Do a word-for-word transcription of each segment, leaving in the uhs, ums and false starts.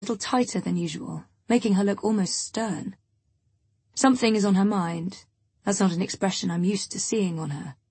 little tighter than usual, making her look almost stern. Something is on her mind. That's not an expression I'm used to seeing on her.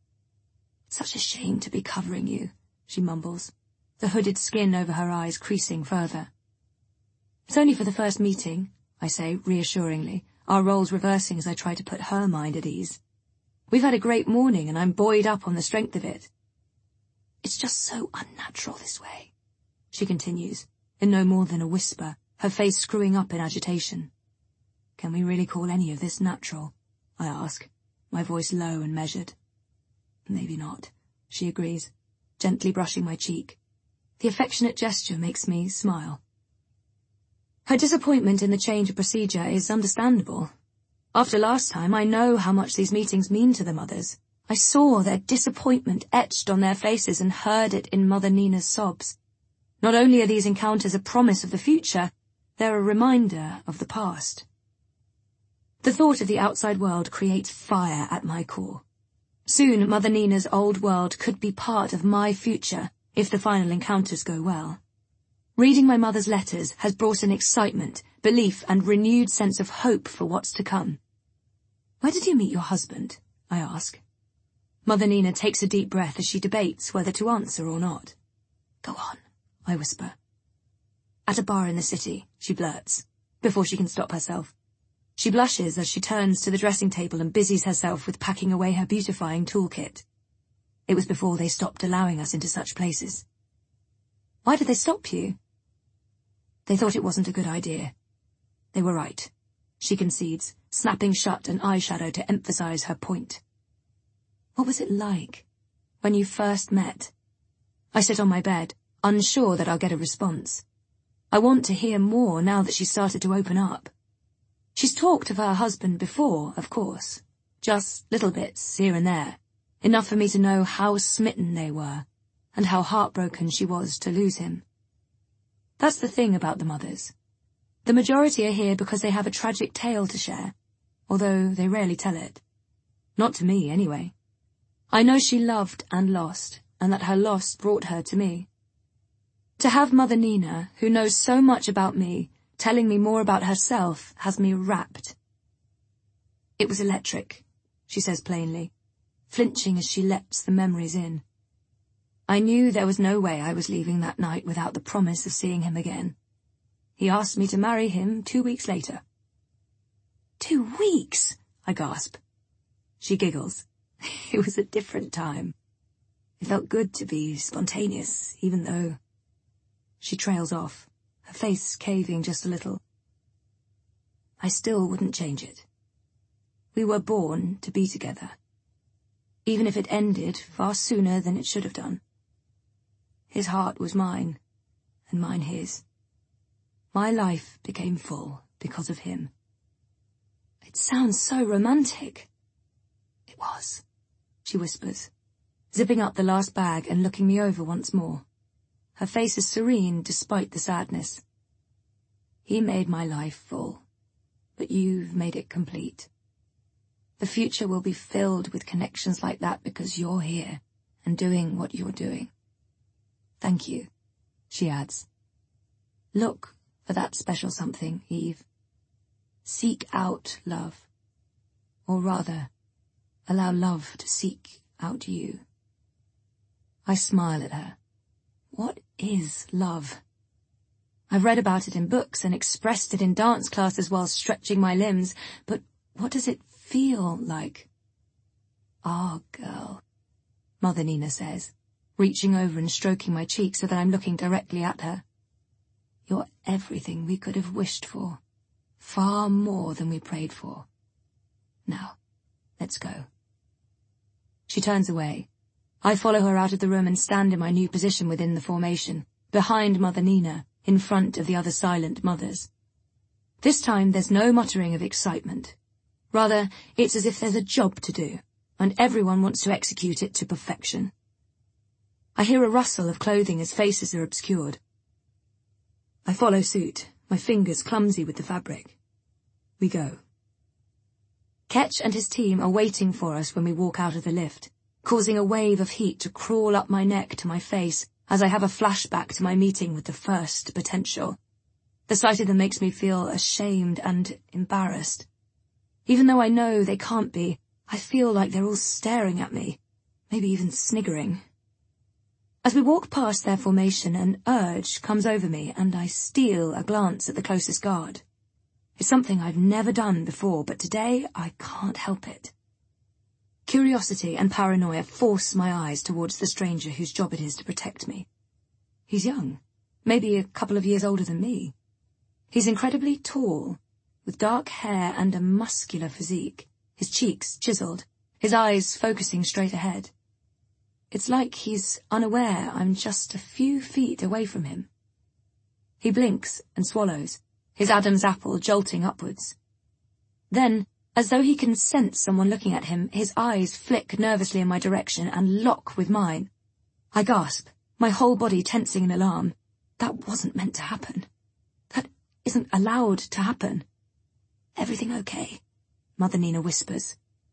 "Such a shame to be covering you," she mumbles, the hooded skin over her eyes creasing further. "It's only for the first meeting," I say reassuringly, our roles reversing as I try to put her mind at ease. "We've had a great morning and I'm buoyed up on the strength of it." "It's just so unnatural this way," she continues, in no more than a whisper, her face screwing up in agitation. "Can we really call any of this natural?" I ask, my voice low and measured. "Maybe not," she agrees, gently brushing my cheek. The affectionate gesture makes me smile. Her disappointment in the change of procedure is understandable. After last time, I know how much these meetings mean to the mothers. I saw their disappointment etched on their faces and heard it in Mother Nina's sobs. Not only are these encounters a promise of the future, they're a reminder of the past. The thought of the outside world creates fire at my core. Soon, Mother Nina's old world could be part of my future if the final encounters go well. Reading my mother's letters has brought an excitement, belief, and renewed sense of hope for what's to come. "Where did you meet your husband?" I ask. Mother Nina takes a deep breath as she debates whether to answer or not. "Go on," I whisper. "At a bar in the city," she blurts, before she can stop herself. She blushes as she turns to the dressing table and busies herself with packing away her beautifying toolkit. It was before they stopped allowing us into such places. "Why did they stop you?" "They thought it wasn't a good idea." "They were right," she concedes, snapping shut an eyeshadow to emphasize her point. "What was it like when you first met?" I sit on my bed, unsure that I'll get a response. I want to hear more now that she's started to open up. She's talked of her husband before, of course, just little bits here and there, enough for me to know how smitten they were, and how heartbroken she was to lose him. That's the thing about the mothers. The majority are here because they have a tragic tale to share, although they rarely tell it. Not to me, anyway. I know she loved and lost, and that her loss brought her to me. To have Mother Nina, who knows so much about me, telling me more about herself, has me rapt. "It was electric," she says plainly, flinching as she lets the memories in. "I knew there was no way I was leaving that night without the promise of seeing him again. He asked me to marry him two weeks later." "Two weeks?" I gasp. She giggles. "It was a different time. It felt good to be spontaneous, even though—" She trails off, her face caving just a little. "I still wouldn't change it. We were born to be together, even if it ended far sooner than it should have done. His heart was mine, and mine his. My life became full because of him." "It sounds so romantic." "It was," she whispers, zipping up the last bag and looking me over once more. Her face is serene despite the sadness. "He made my life full, but you've made it complete. The future will be filled with connections like that because you're here and doing what you're doing. Thank you," she adds. "Look for that special something, Eve. Seek out love. Or rather, allow love to seek out you." I smile at her. What is love? I've read about it in books and expressed it in dance classes while stretching my limbs, but what does it feel like? "Ah, girl," Mother Nina says, reaching over and stroking my cheek so that I'm looking directly at her. "You're everything we could have wished for, far more than we prayed for. Now, let's go." She turns away. I follow her out of the room and stand in my new position within the formation, behind Mother Nina, in front of the other silent mothers. This time there's no muttering of excitement. Rather, it's as if there's a job to do, and everyone wants to execute it to perfection. I hear a rustle of clothing as faces are obscured. I follow suit, my fingers clumsy with the fabric. We go. Ketch and his team are waiting for us when we walk out of the lift, causing a wave of heat to crawl up my neck to my face as I have a flashback to my meeting with the first potential. The sight of them makes me feel ashamed and embarrassed. Even though I know they can't be, I feel like they're all staring at me, maybe even sniggering. As we walk past their formation, an urge comes over me and I steal a glance at the closest guard. It's something I've never done before, but today I can't help it. Curiosity and paranoia force my eyes towards the stranger whose job it is to protect me. He's young, maybe a couple of years older than me. He's incredibly tall, with dark hair and a muscular physique, his cheeks chiseled, his eyes focusing straight ahead. It's like he's unaware I'm just a few feet away from him. He blinks and swallows, his Adam's apple jolting upwards. Then, as though he can sense someone looking at him, his eyes flick nervously in my direction and lock with mine. I gasp, my whole body tensing in alarm. That wasn't meant to happen. That isn't allowed to happen. Everything okay? Mother Nina whispers.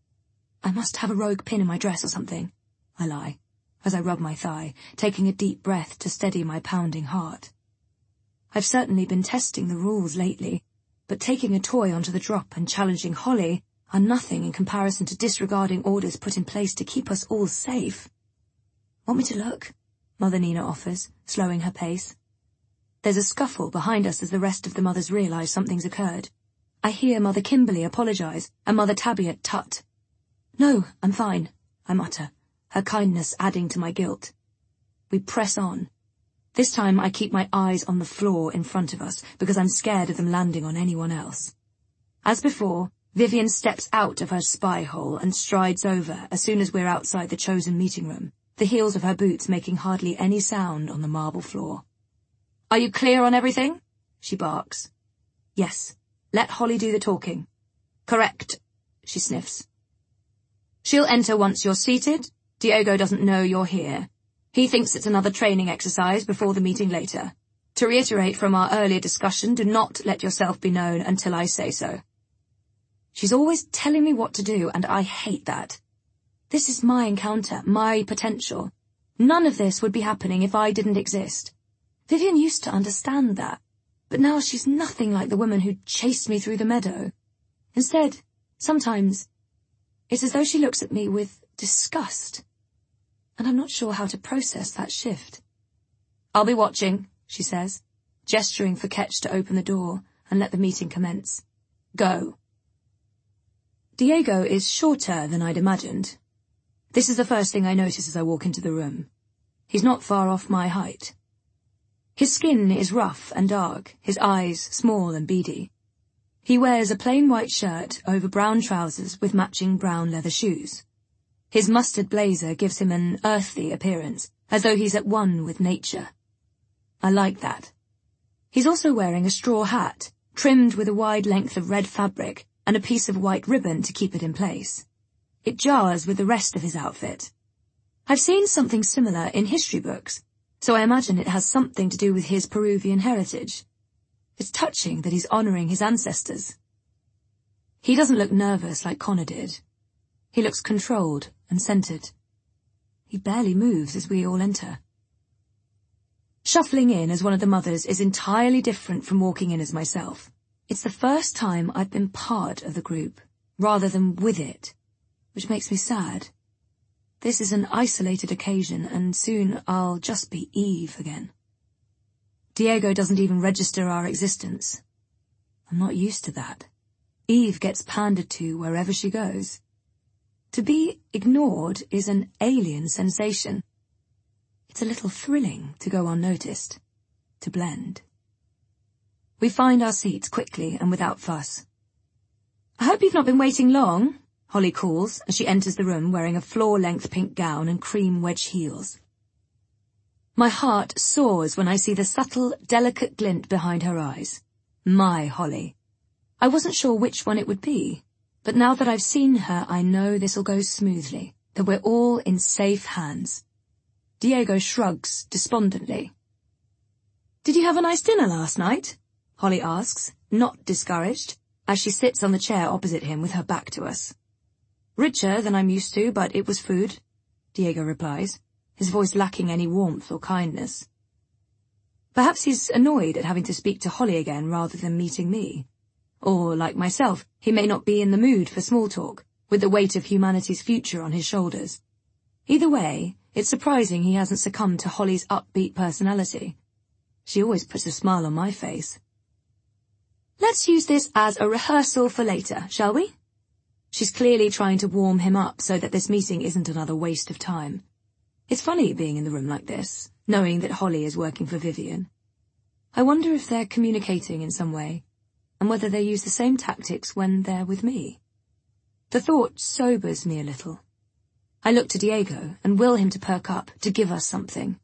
I must have a rogue pin in my dress or something, I lie, as I rub my thigh, taking a deep breath to steady my pounding heart. I've certainly been testing the rules lately, but taking a toy onto the drop and challenging Holly are nothing in comparison to disregarding orders put in place to keep us all safe. Want me to look? Mother Nina offers, slowing her pace. There's a scuffle behind us as the rest of the mothers realise something's occurred. I hear Mother Kimberly apologise and Mother Tabby at tut. No, I'm fine, I mutter, her kindness adding to my guilt. We press on. This time I keep my eyes on the floor in front of us because I'm scared of them landing on anyone else. As before, Vivian steps out of her spy hole and strides over as soon as we're outside the chosen meeting room, the heels of her boots making hardly any sound on the marble floor. Are you clear on everything? She barks. Yes. Let Holly do the talking. Correct, she sniffs. She'll enter once you're seated. Diego doesn't know you're here. He thinks it's another training exercise before the meeting later. To reiterate from our earlier discussion, do not let yourself be known until I say so. She's always telling me what to do, and I hate that. This is my encounter, my potential. None of this would be happening if I didn't exist. Vivian used to understand that, but now she's nothing like the woman who chased me through the meadow. Instead, sometimes, it's as though she looks at me with disgust, and I'm not sure how to process that shift. I'll be watching, she says, gesturing for Ketch to open the door and let the meeting commence. Go. Diego is shorter than I'd imagined. This is the first thing I notice as I walk into the room. He's not far off my height. His skin is rough and dark, his eyes small and beady. He wears a plain white shirt over brown trousers with matching brown leather shoes. His mustard blazer gives him an earthly appearance, as though he's at one with nature. I like that. He's also wearing a straw hat, trimmed with a wide length of red fabric and a piece of white ribbon to keep it in place. It jars with the rest of his outfit. I've seen something similar in history books, so I imagine it has something to do with his Peruvian heritage. It's touching that he's honouring his ancestors. He doesn't look nervous like Connor did. He looks controlled and centred. He barely moves as we all enter. Shuffling in as one of the mothers is entirely different from walking in as myself. It's the first time I've been part of the group, rather than with it, which makes me sad. This is an isolated occasion, and soon I'll just be Eve again. Diego doesn't even register our existence. I'm not used to that. Eve gets pandered to wherever she goes. To be ignored is an alien sensation. It's a little thrilling to go unnoticed, to blend. We find our seats quickly and without fuss. I hope you've not been waiting long, Holly calls as she enters the room wearing a floor-length pink gown and cream wedge heels. My heart soars when I see the subtle, delicate glint behind her eyes. My Holly. I wasn't sure which one it would be, but now that I've seen her, I know this'll go smoothly, that we're all in safe hands. Diego shrugs despondently. Did you have a nice dinner last night? Holly asks, not discouraged, as she sits on the chair opposite him with her back to us. Richer than I'm used to, but it was food, Diego replies, his voice lacking any warmth or kindness. Perhaps he's annoyed at having to speak to Holly again rather than meeting me. Or, like myself, he may not be in the mood for small talk, with the weight of humanity's future on his shoulders. Either way, it's surprising he hasn't succumbed to Holly's upbeat personality. She always puts a smile on my face. Let's use this as a rehearsal for later, shall we? She's clearly trying to warm him up so that this meeting isn't another waste of time. It's funny being in the room like this, knowing that Holly is working for Vivian. I wonder if they're communicating in some way, and whether they use the same tactics when they're with me. The thought sobers me a little. I look to Diego and will him to perk up, to give us something.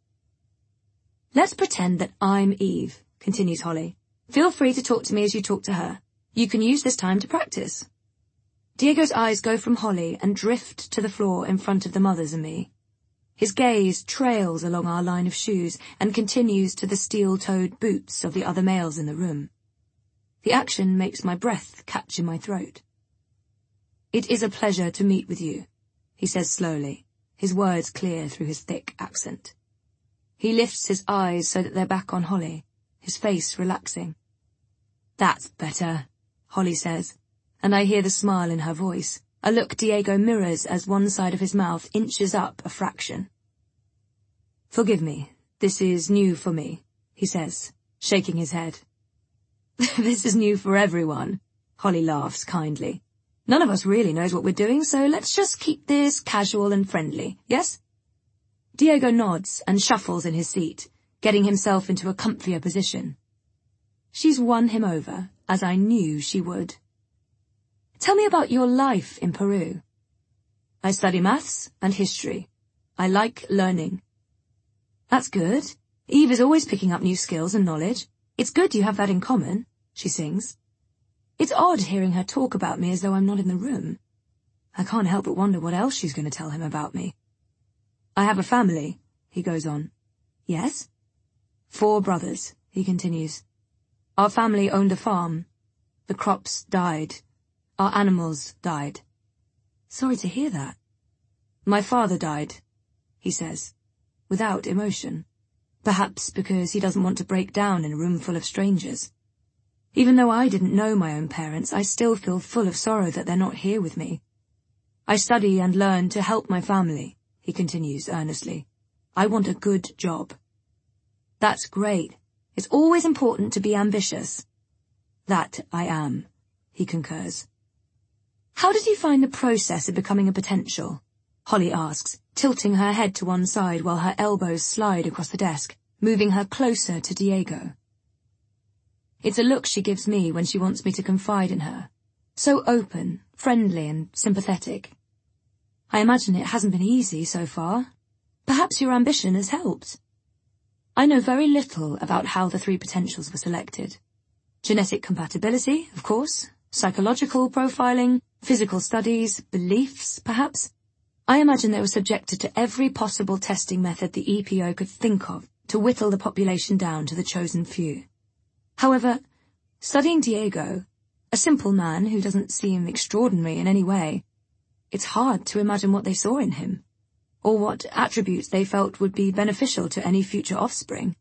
Let's pretend that I'm Eve, continues Holly. Feel free to talk to me as you talk to her. You can use this time to practice. Diego's eyes go from Holly and drift to the floor in front of the mothers and me. His gaze trails along our line of shoes and continues to the steel-toed boots of the other males in the room. The action makes my breath catch in my throat. It is a pleasure to meet with you, he says slowly, his words clear through his thick accent. He lifts his eyes so that they're back on Holly, his face relaxing. That's better, Holly says, and I hear the smile in her voice, a look Diego mirrors as one side of his mouth inches up a fraction. Forgive me, this is new for me, he says, shaking his head. This is new for everyone, Holly laughs kindly. None of us really knows what we're doing, so let's just keep this casual and friendly, yes? Diego nods and shuffles in his seat, getting himself into a comfier position. She's won him over, as I knew she would. Tell me about your life in Peru. I study maths and history. I like learning. That's good. Eve is always picking up new skills and knowledge. It's good you have that in common, she sings. It's odd hearing her talk about me as though I'm not in the room. I can't help but wonder what else she's going to tell him about me. I have a family, he goes on. Yes? Four brothers, he continues. Our family owned a farm. The crops died. Our animals died. Sorry to hear that. My father died, he says, without emotion. Perhaps because he doesn't want to break down in a room full of strangers. Even though I didn't know my own parents, I still feel full of sorrow that they're not here with me. I study and learn to help my family, he continues earnestly. I want a good job. That's great. It's always important to be ambitious. That I am, he concurs. How did you find the process of becoming a potential? Holly asks, tilting her head to one side while her elbows slide across the desk, moving her closer to Diego. It's a look she gives me when she wants me to confide in her. So open, friendly and sympathetic. I imagine it hasn't been easy so far. Perhaps your ambition has helped. I know very little about how the three potentials were selected. Genetic compatibility, of course, psychological profiling, physical studies, beliefs, perhaps. I imagine they were subjected to every possible testing method the E P O could think of to whittle the population down to the chosen few. However, studying Diego, a simple man who doesn't seem extraordinary in any way, it's hard to imagine what they saw in him, or what attributes they felt would be beneficial to any future offspring.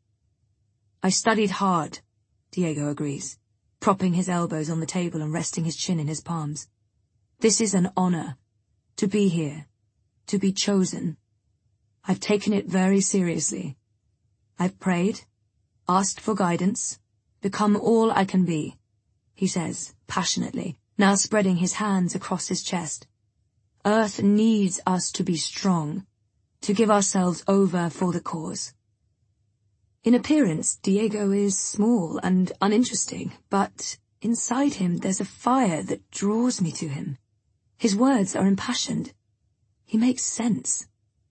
I studied hard, Diego agrees, propping his elbows on the table and resting his chin in his palms. This is an honor, to be here, to be chosen. I've taken it very seriously. I've prayed, asked for guidance, become all I can be, he says, passionately, now spreading his hands across his chest. Earth needs us to be strong, to give ourselves over for the cause. In appearance, Diego is small and uninteresting, but inside him there's a fire that draws me to him. His words are impassioned. He makes sense.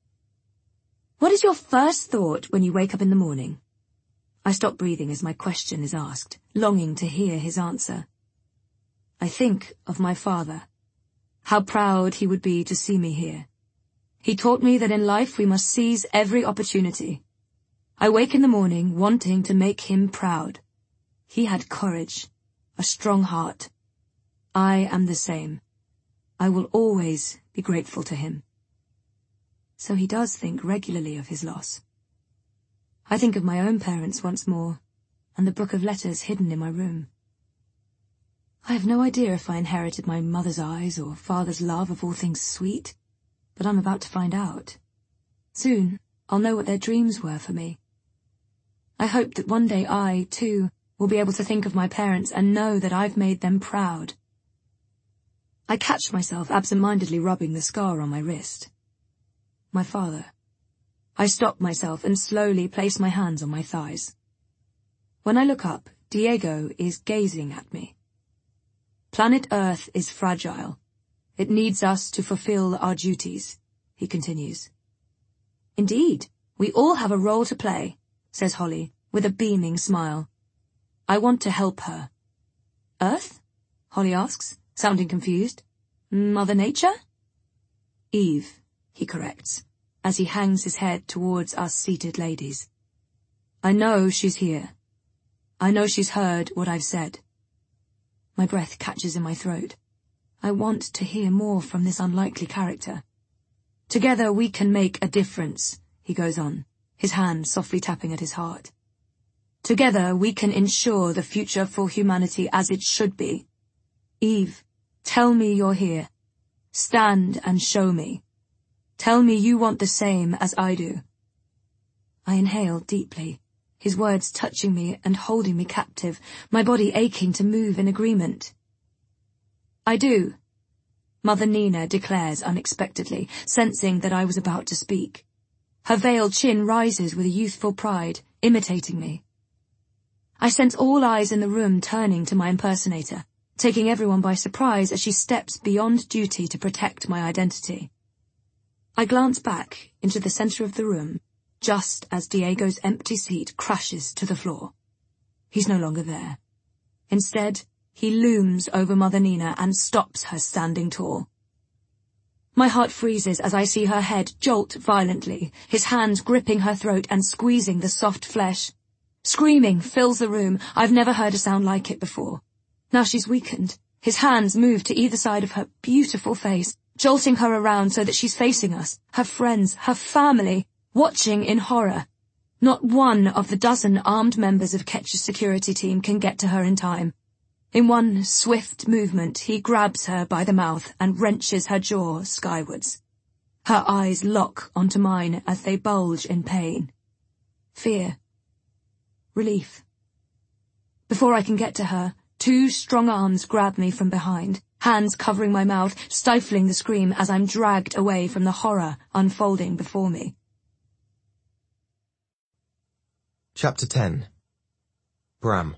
What is your first thought when you wake up in the morning? I stop breathing as my question is asked, longing to hear his answer. I think of my father. How proud he would be to see me here. He taught me that in life we must seize every opportunity. I wake in the morning wanting to make him proud. He had courage, a strong heart. I am the same. I will always be grateful to him. So he does think regularly of his loss. I think of my own parents once more, and the book of letters hidden in my room. I have no idea if I inherited my mother's eyes or father's love of all things sweet, but I'm about to find out. Soon, I'll know what their dreams were for me. I hope that one day I, too, will be able to think of my parents and know that I've made them proud. I catch myself absent-mindedly rubbing the scar on my wrist. My father. I stop myself and slowly place my hands on my thighs. When I look up, Diego is gazing at me. Planet Earth is fragile. It needs us to fulfill our duties, he continues. Indeed, we all have a role to play, says Holly, with a beaming smile. I want to help her. Earth? Holly asks, sounding confused. Mother Nature? Eve, he corrects, as he hangs his head towards us seated ladies. I know she's here. I know she's heard what I've said. My breath catches in my throat. I want to hear more from this unlikely character. Together we can make a difference, he goes on, his hand softly tapping at his heart. Together we can ensure the future for humanity as it should be. Eve, tell me you're here. Stand and show me. Tell me you want the same as I do. I inhale deeply, his words touching me and holding me captive, my body aching to move in agreement. I do, Mother Nina declares unexpectedly, sensing that I was about to speak. Her veiled chin rises with a youthful pride, imitating me. I sense all eyes in the room turning to my impersonator, taking everyone by surprise as she steps beyond duty to protect my identity. I glance back into the center of the room, just as Diego's empty seat crashes to the floor. He's no longer there. Instead, he looms over Mother Nina and stops her standing tall. My heart freezes as I see her head jolt violently, his hands gripping her throat and squeezing the soft flesh. Screaming fills the room. I've never heard a sound like it before. Now she's weakened. His hands move to either side of her beautiful face, jolting her around so that she's facing us, her friends, her family, watching in horror. Not one of the dozen armed members of Ketch's security team can get to her in time. In one swift movement, he grabs her by the mouth and wrenches her jaw skywards. Her eyes lock onto mine as they bulge in pain. Fear. Relief. Before I can get to her, two strong arms grab me from behind, hands covering my mouth, stifling the scream as I'm dragged away from the horror unfolding before me. Chapter ten. Bram.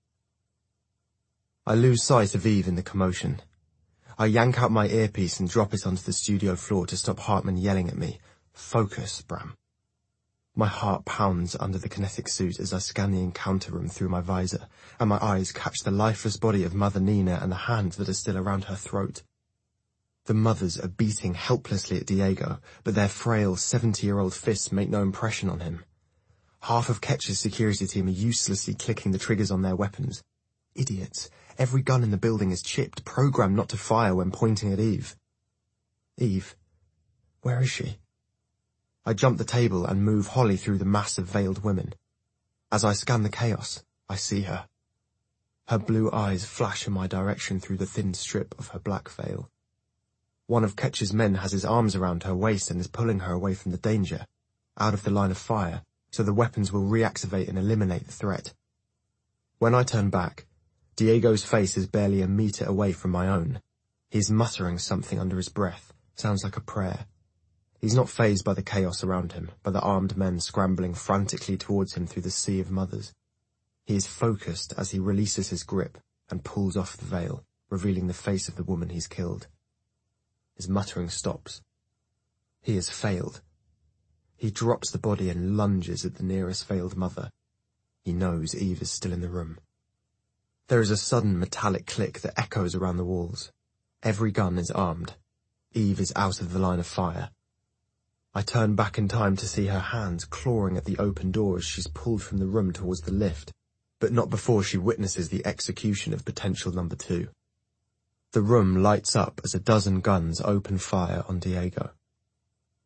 I lose sight of Eve in the commotion. I yank out my earpiece and drop it onto the studio floor to stop Hartman yelling at me. Focus, Bram. My heart pounds under the kinetic suit as I scan the encounter room through my visor, and my eyes catch the lifeless body of Mother Nina and the hands that are still around her throat. The mothers are beating helplessly at Diego, but their frail seventy-year-old fists make no impression on him. Half of Ketch's security team are uselessly clicking the triggers on their weapons. Idiots. Every gun in the building is chipped, programmed not to fire when pointing at Eve. Eve. Where is she? I jump the table and move Holly through the mass of veiled women. As I scan the chaos, I see her. Her blue eyes flash in my direction through the thin strip of her black veil. One of Ketch's men has his arms around her waist and is pulling her away from the danger, out of the line of fire, so the weapons will reactivate and eliminate the threat. When I turn back, Diego's face is barely a meter away from my own. He's muttering something under his breath, sounds like a prayer. He's not fazed by the chaos around him, by the armed men scrambling frantically towards him through the sea of mothers. He is focused as he releases his grip and pulls off the veil, revealing the face of the woman he's killed. His muttering stops. He has failed. He drops the body and lunges at the nearest veiled mother. He knows Eve is still in the room. There is a sudden metallic click that echoes around the walls. Every gun is armed. Eve is out of the line of fire. I turn back in time to see her hands clawing at the open door as she's pulled from the room towards the lift, but not before she witnesses the execution of potential number two. The room lights up as a dozen guns open fire on Diego.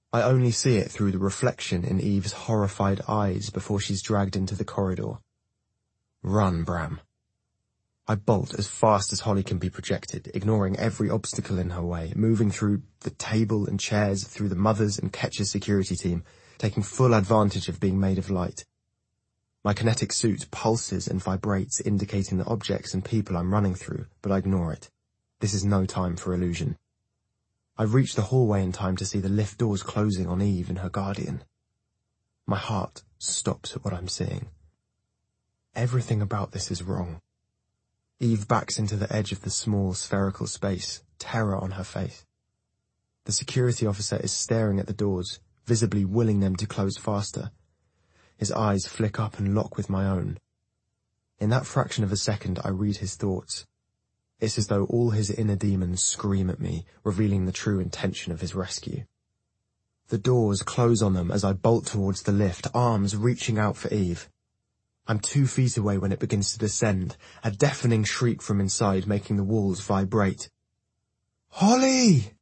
I only see it through the reflection in Eve's horrified eyes before she's dragged into the corridor. Run, Bram. I bolt as fast as Holly can be projected, ignoring every obstacle in her way, moving through the table and chairs, through the mothers and Ketch's security team, taking full advantage of being made of light. My kinetic suit pulses and vibrates, indicating the objects and people I'm running through, but I ignore it. This is no time for illusion. I reach the hallway in time to see the lift doors closing on Eve and her guardian. My heart stops at what I'm seeing. Everything about this is wrong. Eve backs into the edge of the small spherical space, terror on her face. The security officer is staring at the doors, visibly willing them to close faster. His eyes flick up and lock with my own. In that fraction of a second, I read his thoughts. It's as though all his inner demons scream at me, revealing the true intention of his rescue. The doors close on them as I bolt towards the lift, arms reaching out for Eve. I'm two feet away when it begins to descend, a deafening shriek from inside making the walls vibrate. Holly!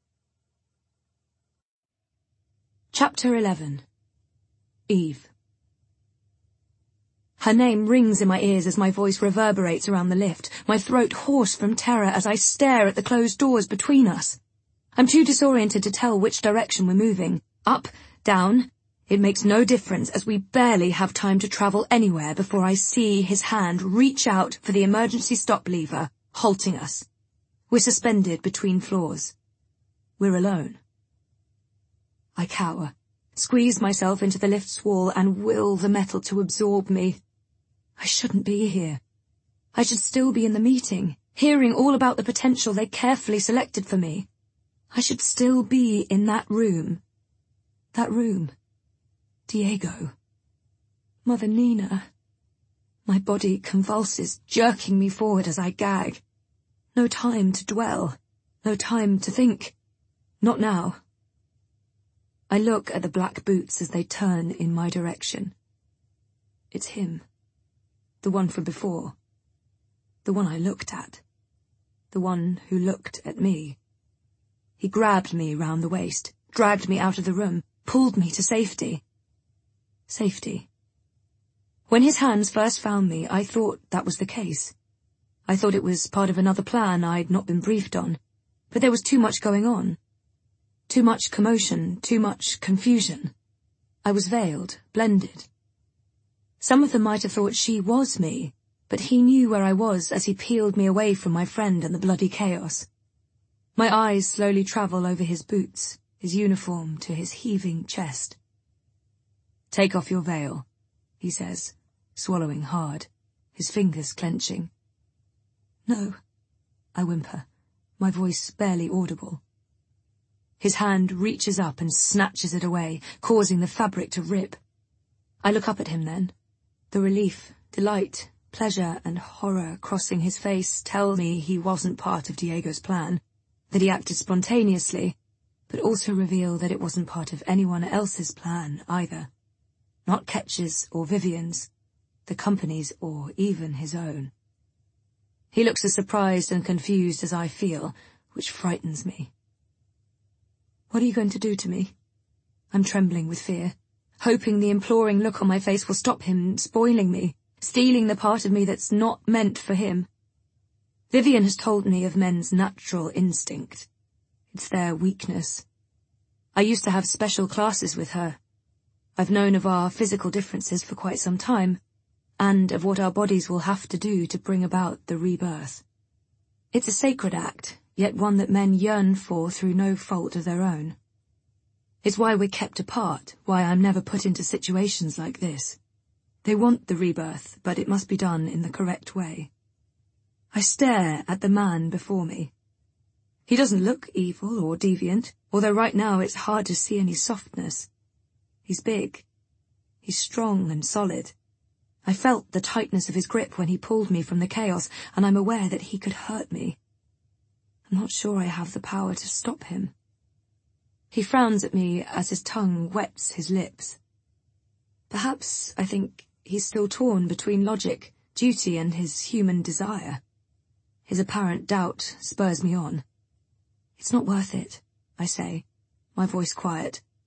Chapter eleven. Eve. Her name rings in my ears as my voice reverberates around the lift, my throat hoarse from terror as I stare at the closed doors between us. I'm too disoriented to tell which direction we're moving. Up, down. It makes no difference as we barely have time to travel anywhere before I see his hand reach out for the emergency stop lever, halting us. We're suspended between floors. We're alone. I cower, squeeze myself into the lift's wall and will the metal to absorb me. I shouldn't be here. I should still be in the meeting, hearing all about the potential they carefully selected for me. I should still be in that room. That room. Diego. Mother Nina. My body convulses, jerking me forward as I gag. No time to dwell. No time to think. Not now. I look at the black boots as they turn in my direction. It's him. The one from before. The one I looked at. The one who looked at me. He grabbed me round the waist, dragged me out of the room, pulled me to safety. Safety. When his hands first found me, I thought that was the case. I thought it was part of another plan I'd not been briefed on, but there was too much going on. Too much commotion, too much confusion. I was veiled, blended. Some of them might have thought she was me, but he knew where I was as he peeled me away from my friend and the bloody chaos. My eyes slowly travel over his boots, his uniform, to his heaving chest. "Take off your veil," he says, swallowing hard, his fingers clenching. "No," I whimper, my voice barely audible. His hand reaches up and snatches it away, causing the fabric to rip. I look up at him then. The relief, delight, pleasure and horror crossing his face tell me he wasn't part of Diego's plan, that he acted spontaneously, but also reveal that it wasn't part of anyone else's plan either. Not Ketch's or Vivian's, the company's or even his own. He looks as surprised and confused as I feel, which frightens me. "What are you going to do to me?" I'm trembling with fear, hoping the imploring look on my face will stop him spoiling me, stealing the part of me that's not meant for him. Vivian has told me of men's natural instinct. It's their weakness. I used to have special classes with her. I've known of our physical differences for quite some time, and of what our bodies will have to do to bring about the rebirth. It's a sacred act, yet one that men yearn for through no fault of their own. It's why we're kept apart, why I'm never put into situations like this. They want the rebirth, but it must be done in the correct way. I stare at the man before me. He doesn't look evil or deviant, although right now it's hard to see any softness. He's big. He's strong and solid. I felt the tightness of his grip when he pulled me from the chaos, and I'm aware that he could hurt me. I'm not sure I have the power to stop him. He frowns at me as his tongue wets his lips. Perhaps, I think, he's still torn between logic, duty, and his human desire. His apparent doubt spurs me on. "It's not worth it," I say, my voice quiet.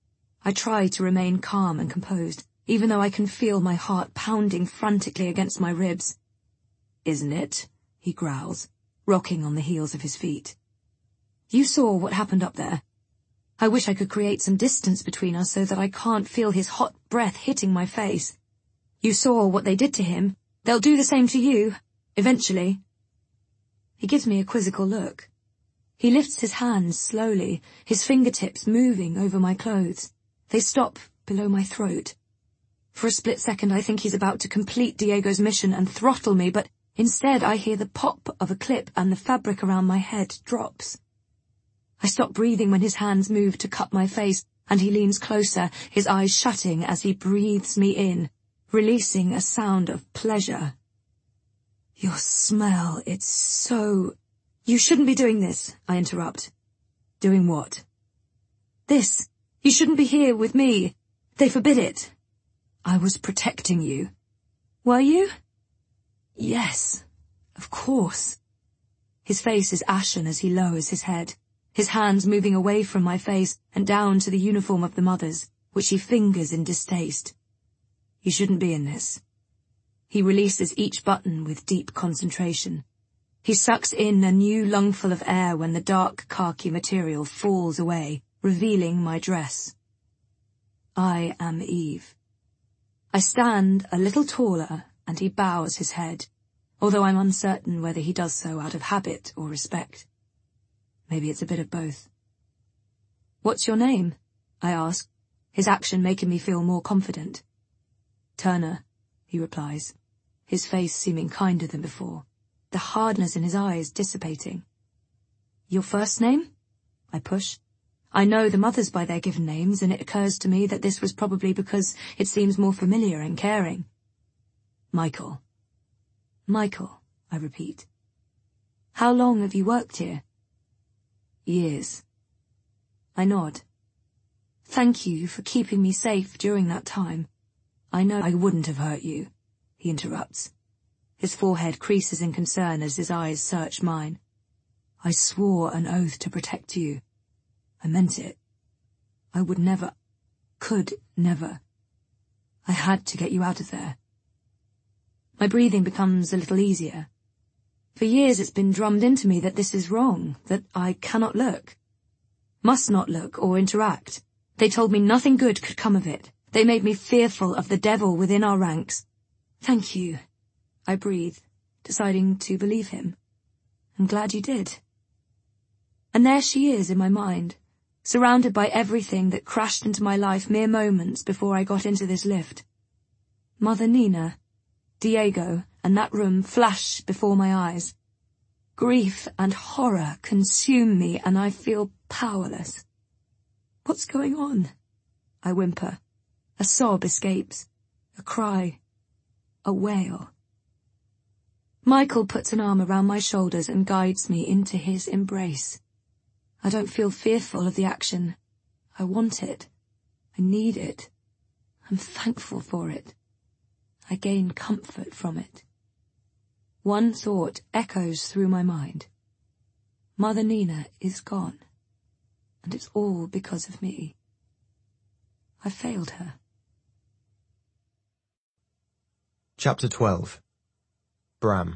I try to remain calm and composed, even though I can feel my heart pounding frantically against my ribs. "Isn't it?" he growls, rocking on the heels of his feet. "You saw what happened up there. I wish I could create some distance between us so that I can't feel his hot breath hitting my face. You saw what they did to him. They'll do the same to you, eventually." He gives me a quizzical look. He lifts his hands slowly, his fingertips moving over my clothes. They stop below my throat. For a split second I think he's about to complete Diego's mission and throttle me, but instead I hear the pop of a clip and the fabric around my head drops. I stop breathing when his hands move to cup my face, and he leans closer, his eyes shutting as he breathes me in, releasing a sound of pleasure. "Your smell, it's so—" "You shouldn't be doing this," I interrupt. "Doing what?" "This. You shouldn't be here with me. They forbid it." "I was protecting you." "Were you?" "Yes, of course." His face is ashen as he lowers his head, his hands moving away from my face and down to the uniform of the mothers, which he fingers in distaste. "You shouldn't be in this." He releases each button with deep concentration. He sucks in a new lungful of air when the dark khaki material falls away, revealing my dress. I am Eve. I stand a little taller, and he bows his head, although I'm uncertain whether he does so out of habit or respect. Maybe it's a bit of both. "What's your name?" I ask, his action making me feel more confident. "Turner," he replies, his face seeming kinder than before, the hardness in his eyes dissipating. "Your first name?" I push. I know the mothers by their given names, and it occurs to me that this was probably because it seems more familiar and caring. "Michael." "Michael," I repeat. "How long have you worked here?" "Years." I nod. "Thank you for keeping me safe during that time. I know I wouldn't have hurt you," he interrupts. His forehead creases in concern as his eyes search mine. "I swore an oath to protect you. I meant it. I would never, could never. I had to get you out of there." My breathing becomes a little easier. For years it's been drummed into me that this is wrong, that I cannot look, must not look or interact. They told me nothing good could come of it. They made me fearful of the devil within our ranks. "Thank you," I breathe, deciding to believe him. "I'm glad you did." And there she is in my mind, surrounded by everything that crashed into my life mere moments before I got into this lift. Mother Nina, Diego, and that room flash before my eyes. Grief and horror consume me, and I feel powerless. "What's going on?" I whimper. A sob escapes, a cry, a wail. Michael puts an arm around my shoulders and guides me into his embrace. I don't feel fearful of the action. I want it. I need it. I'm thankful for it. I gain comfort from it. One thought echoes through my mind. Mother Nina is gone, and it's all because of me. I failed her. Chapter twelve. Bram.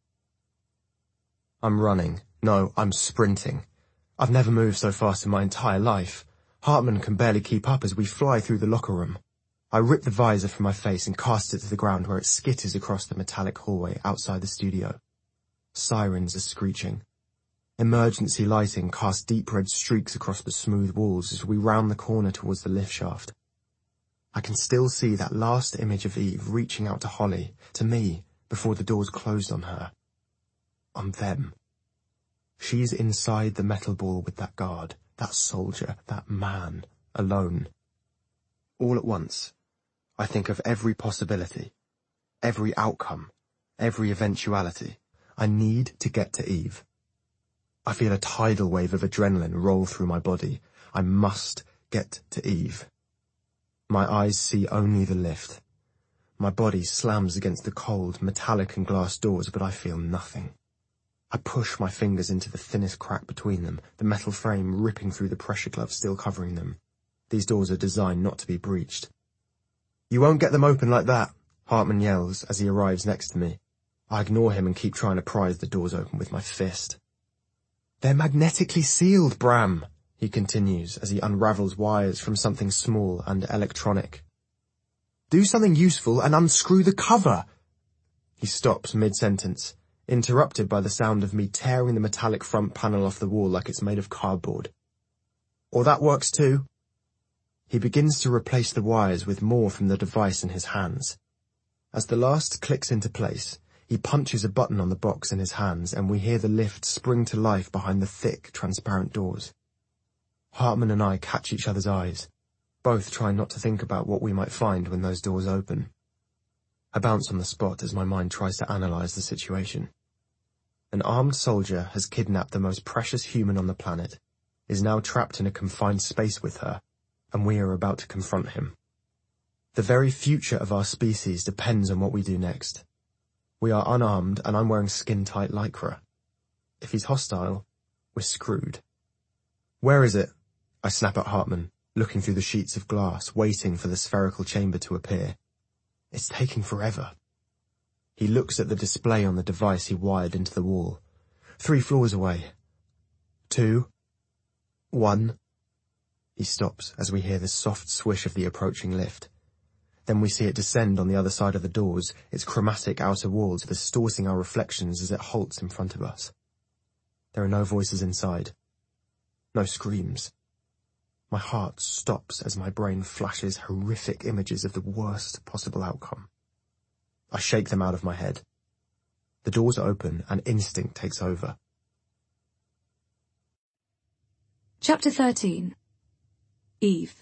I'm running. No, I'm sprinting. I've never moved so fast in my entire life. Hartman can barely keep up as we fly through the locker room. I rip the visor from my face and cast it to the ground where it skitters across the metallic hallway outside the studio. Sirens are screeching. Emergency lighting casts deep red streaks across the smooth walls as we round the corner towards the lift shaft. I can still see that last image of Eve reaching out to Holly, to me, before the doors closed on her. On them. She's inside the metal ball with that guard, that soldier, that man, alone. All at once, I think of every possibility, every outcome, every eventuality. I need to get to Eve. I feel a tidal wave of adrenaline roll through my body. I must get to Eve. My eyes see only the lift. My body slams against the cold, metallic and glass doors, but I feel nothing. I push my fingers into the thinnest crack between them, the metal frame ripping through the pressure glove still covering them. These doors are designed not to be breached. "You won't get them open like that," Hartman yells as he arrives next to me. I ignore him and keep trying to prise the doors open with my fist. "They're magnetically sealed, Bram," he continues as he unravels wires from something small and electronic. "Do something useful and unscrew the cover." He stops mid-sentence, interrupted by the sound of me tearing the metallic front panel off the wall like it's made of cardboard. "Or that works too." He begins to replace the wires with more from the device in his hands. As the last clicks into place, he punches a button on the box in his hands and we hear the lift spring to life behind the thick, transparent doors. Hartman and I catch each other's eyes, both trying not to think about what we might find when those doors open. I bounce on the spot as my mind tries to analyze the situation. An armed soldier has kidnapped the most precious human on the planet, is now trapped in a confined space with her, and we are about to confront him. The very future of our species depends on what we do next. We are unarmed and I'm wearing skin-tight lycra. If he's hostile, we're screwed. "Where is it?" I snap at Hartman, looking through the sheets of glass, waiting for the spherical chamber to appear. It's taking forever. He looks at the display on the device he wired into the wall. Three floors away. Two. One. He stops as we hear the soft swish of the approaching lift. Then we see it descend on the other side of the doors, its chromatic outer walls distorting our reflections as it halts in front of us. There are no voices inside. No screams. My heart stops as my brain flashes horrific images of the worst possible outcome. I shake them out of my head. The doors open and instinct takes over. Chapter thirteen. Eve.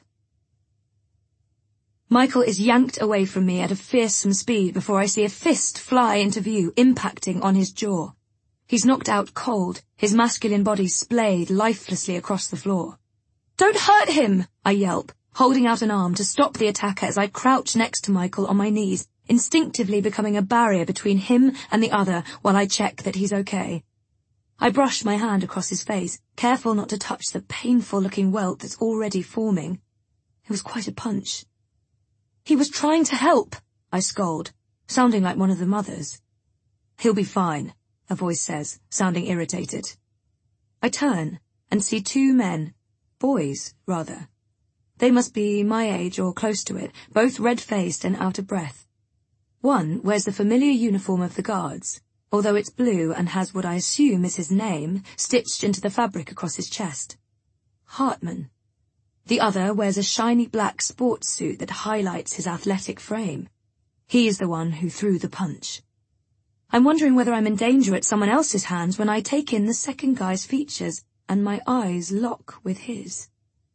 Michael is yanked away from me at a fearsome speed before I see a fist fly into view, impacting on his jaw. He's knocked out cold, his masculine body splayed lifelessly across the floor. "Don't hurt him!" I yelp, holding out an arm to stop the attacker as I crouch next to Michael on my knees, instinctively becoming a barrier between him and the other while I check that he's okay. I brush my hand across his face, careful not to touch the painful-looking welt that's already forming. It was quite a punch. "He was trying to help," I scold, sounding like one of the mothers. "He'll be fine," a voice says, sounding irritated. I turn and see two men, boys, rather. They must be my age or close to it, both red-faced and out of breath. One wears the familiar uniform of the guards, although it's blue and has what I assume is his name stitched into the fabric across his chest. Hartman. The other wears a shiny black sports suit that highlights his athletic frame. He is the one who threw the punch. I'm wondering whether I'm in danger at someone else's hands when I take in the second guy's features and my eyes lock with his.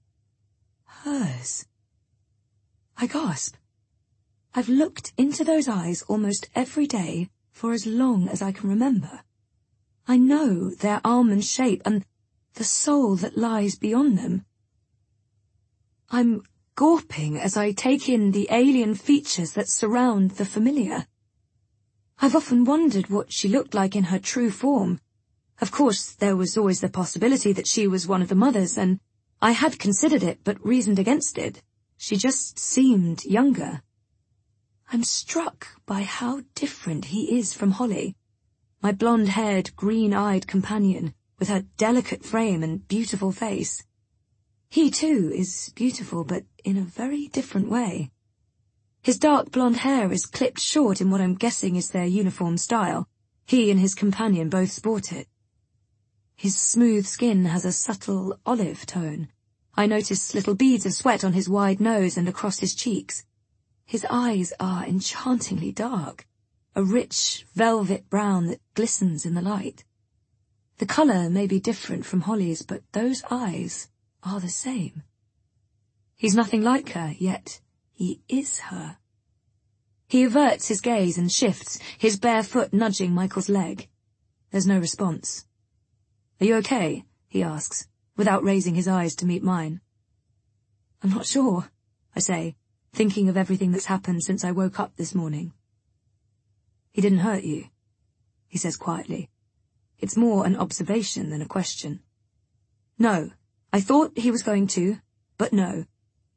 Hers. I gasp. I've looked into those eyes almost every day for as long as I can remember. I know their almond shape and the soul that lies beyond them. I'm gawping as I take in the alien features that surround the familiar. I've often wondered what she looked like in her true form. Of course, there was always the possibility that she was one of the mothers, and I had considered it but reasoned against it. She just seemed younger. I'm struck by how different he is from Holly, my blonde-haired, green-eyed companion, with her delicate frame and beautiful face. He, too, is beautiful, but in a very different way. His dark blonde hair is clipped short in what I'm guessing is their uniform style. He and his companion both sport it. His smooth skin has a subtle olive tone. I notice little beads of sweat on his wide nose and across his cheeks. His eyes are enchantingly dark, a rich velvet brown that glistens in the light. The colour may be different from Holly's, but those eyes are the same. He's nothing like her, yet he is her. He averts his gaze and shifts, his bare foot nudging Michael's leg. There's no response. "Are you okay?" he asks, without raising his eyes to meet mine. "I'm not sure," I say, thinking of everything that's happened since I woke up this morning. "He didn't hurt you," he says quietly. It's more an observation than a question. "No. I thought he was going to, but no.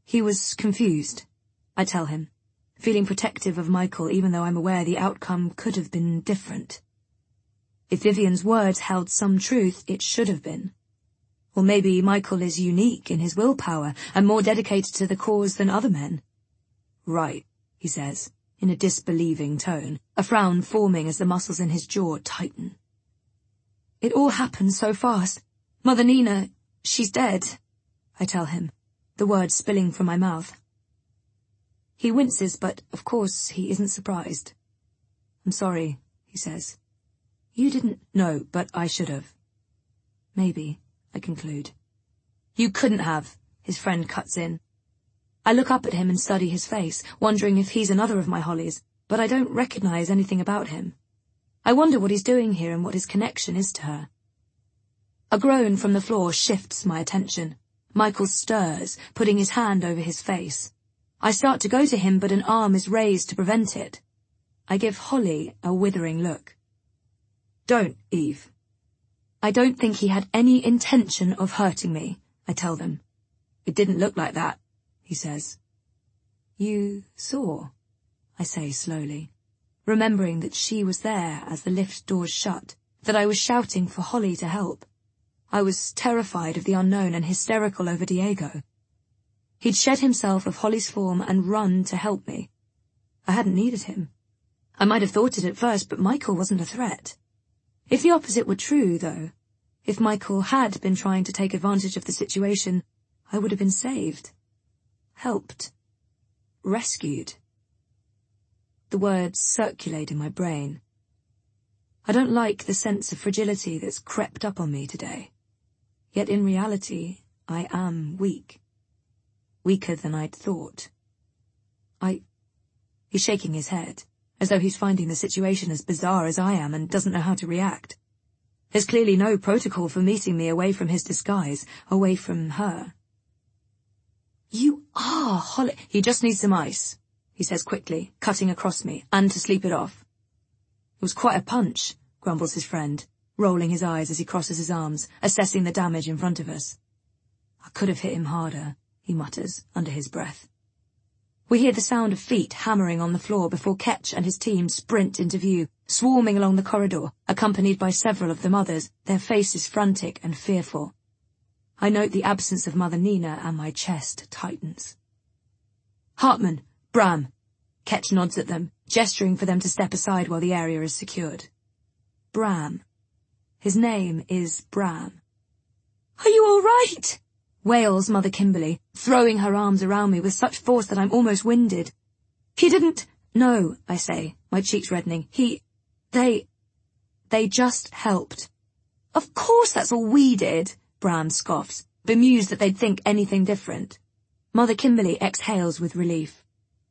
He was confused, I tell him, feeling protective of Michael even though I'm aware the outcome could have been different. If Vivian's words held some truth, it should have been. Or maybe Michael is unique in his willpower and more dedicated to the cause than other men. Right, he says, in a disbelieving tone, a frown forming as the muscles in his jaw tighten. It all happened so fast. Mother Nina, she's dead, I tell him, the words spilling from my mouth. He winces, but of course he isn't surprised. I'm sorry, he says. You didn't know, but I should have. Maybe, I conclude. You couldn't have, his friend cuts in. I look up at him and study his face, wondering if he's another of my Hollies, but I don't recognize anything about him. I wonder what he's doing here and what his connection is to her. A groan from the floor shifts my attention. Michael stirs, putting his hand over his face. I start to go to him, but an arm is raised to prevent it. I give Holly a withering look. Don't, Eve. I don't think he had any intention of hurting me, I tell them. It didn't look like that, he says. You saw, I say slowly, remembering that she was there as the lift doors shut, that I was shouting for Holly to help. I was terrified of the unknown and hysterical over Diego. He'd shed himself of Holly's form and run to help me. I hadn't needed him. I might have thought it at first, but Michael wasn't a threat. If the opposite were true, though, if Michael had been trying to take advantage of the situation, I would have been saved. Helped. Rescued. The words circulate in my brain. I don't like the sense of fragility that's crept up on me today. Yet in reality, I am weak. Weaker than I'd thought. I... He's shaking his head, as though he's finding the situation as bizarre as I am and doesn't know how to react. There's clearly no protocol for meeting me away from his disguise, away from her. You are Holly... He just needs some ice, he says quickly, cutting across me, and to sleep it off. It was quite a punch, grumbles his friend, rolling his eyes as he crosses his arms, assessing the damage in front of us. I could have hit him harder, he mutters, under his breath. We hear the sound of feet hammering on the floor before Ketch and his team sprint into view, swarming along the corridor, accompanied by several of the mothers, their faces frantic and fearful. I note the absence of Mother Nina and my chest tightens. Hartman, Bram. Ketch nods at them, gesturing for them to step aside while the area is secured. Bram. His name is Bram. Are you all right? Wails Mother Kimberly, throwing her arms around me with such force that I'm almost winded. He didn't... No, I say, my cheeks reddening. He... They... They just helped. Of course that's all we did, Bram scoffs, bemused that they'd think anything different. Mother Kimberly exhales with relief.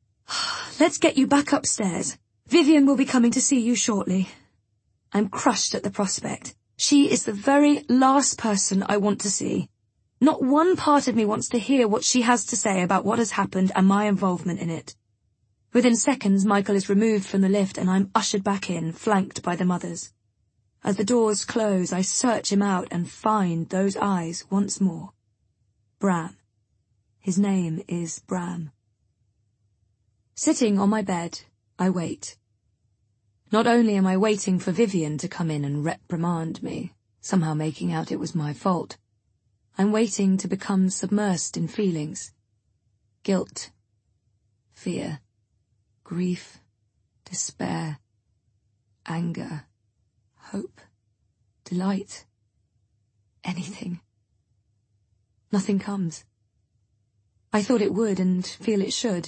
Let's get you back upstairs. Vivian will be coming to see you shortly. I'm crushed at the prospect. She is the very last person I want to see. Not one part of me wants to hear what she has to say about what has happened and my involvement in it. Within seconds, Michael is removed from the lift and I'm ushered back in, flanked by the mothers. As the doors close, I search him out and find those eyes once more. Bram. His name is Bram. Sitting on my bed, I wait. Not only am I waiting for Vivian to come in and reprimand me, somehow making out it was my fault, I'm waiting to become submersed in feelings. Guilt, fear, grief, despair, anger, hope, delight, anything. Nothing comes. I thought it would and feel it should.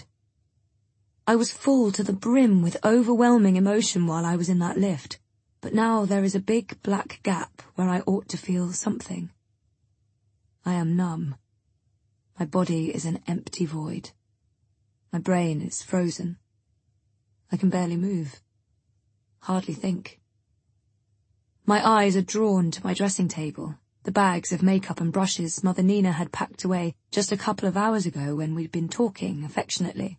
I was full to the brim with overwhelming emotion while I was in that lift, but now there is a big black gap where I ought to feel something. I am numb. My body is an empty void. My brain is frozen. I can barely move. Hardly think. My eyes are drawn to my dressing table, the bags of makeup and brushes Mother Nina had packed away just a couple of hours ago when we'd been talking affectionately.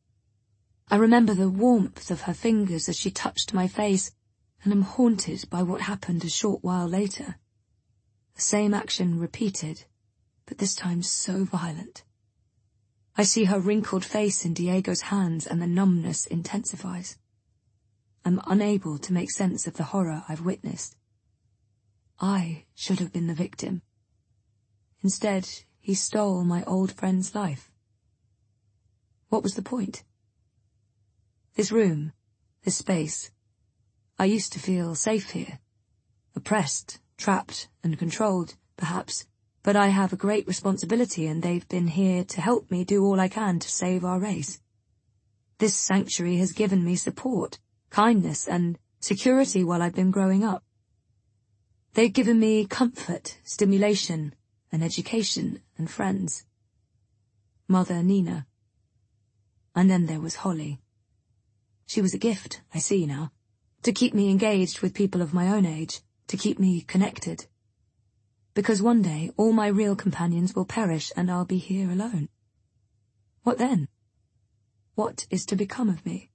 I remember the warmth of her fingers as she touched my face, and am haunted by what happened a short while later. The same action repeated, but this time so violent. I see her wrinkled face in Diego's hands and the numbness intensifies. I'm unable to make sense of the horror I've witnessed. I should have been the victim. Instead, he stole my old friend's life. What was the point? This room, this space. I used to feel safe here. Oppressed, trapped, and controlled, perhaps, but I have a great responsibility and they've been here to help me do all I can to save our race. This sanctuary has given me support, kindness, and security while I've been growing up. They've given me comfort, stimulation, an education, and friends. Mother Nina. And then there was Holly. She was a gift, I see now, to keep me engaged with people of my own age, to keep me connected. Because one day all my real companions will perish and I'll be here alone. What then? What is to become of me?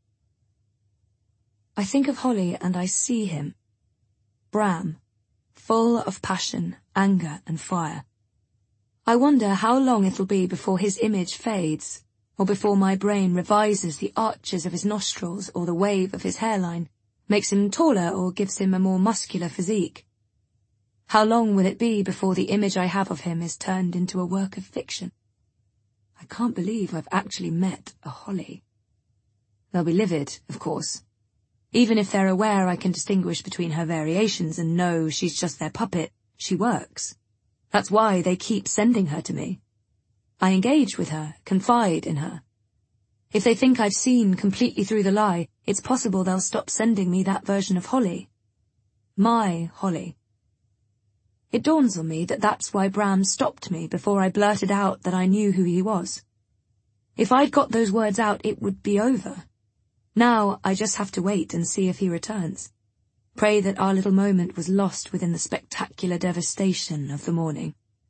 I think of Holly and I see him. Bram, full of passion, anger, and fire. I wonder how long it'll be before his image fades, or before my brain revises the arches of his nostrils or the wave of his hairline, makes him taller or gives him a more muscular physique. How long will it be before the image I have of him is turned into a work of fiction? I can't believe I've actually met a Holly. They'll be livid, of course. Even if they're aware I can distinguish between her variations and know she's just their puppet, she works. That's why they keep sending her to me. I engage with her, confide in her. If they think I've seen completely through the lie, it's possible they'll stop sending me that version of Holly. My Holly. It dawns on me that that's why Bram stopped me before I blurted out that I knew who he was. If I'd got those words out, it would be over. Now I just have to wait and see if he returns. Pray that our little moment was lost within the spectacular devastation of the morning.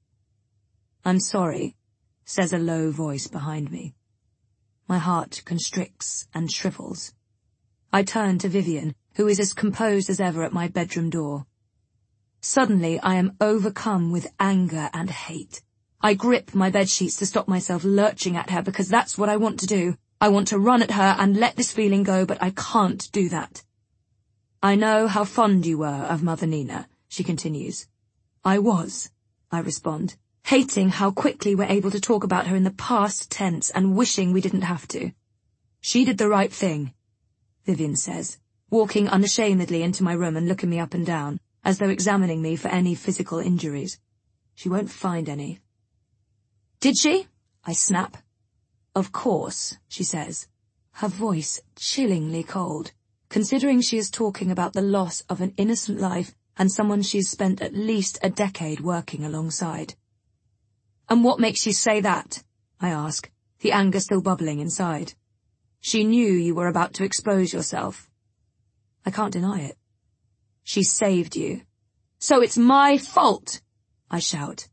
I'm sorry, says a low voice behind me. My heart constricts and shrivels. I turn to Vivian, who is as composed as ever at my bedroom door. Suddenly I am overcome with anger and hate. I grip my bedsheets to stop myself lurching at her because that's what I want to do. I want to run at her and let this feeling go, but I can't do that. I know how fond you were of Mother Nina, she continues. I was, I respond, hating how quickly we're able to talk about her in the past tense and wishing we didn't have to. She did the right thing, Vivian says, walking unashamedly into my room and looking me up and down, as though examining me for any physical injuries. She won't find any. Did she? I snap. Of course, she says, her voice chillingly cold, considering she is talking about the loss of an innocent life and someone she's spent at least a decade working alongside. And what makes you say that? I ask, the anger still bubbling inside. She knew you were about to expose yourself. I can't deny it. She saved you. So it's my fault, I shout.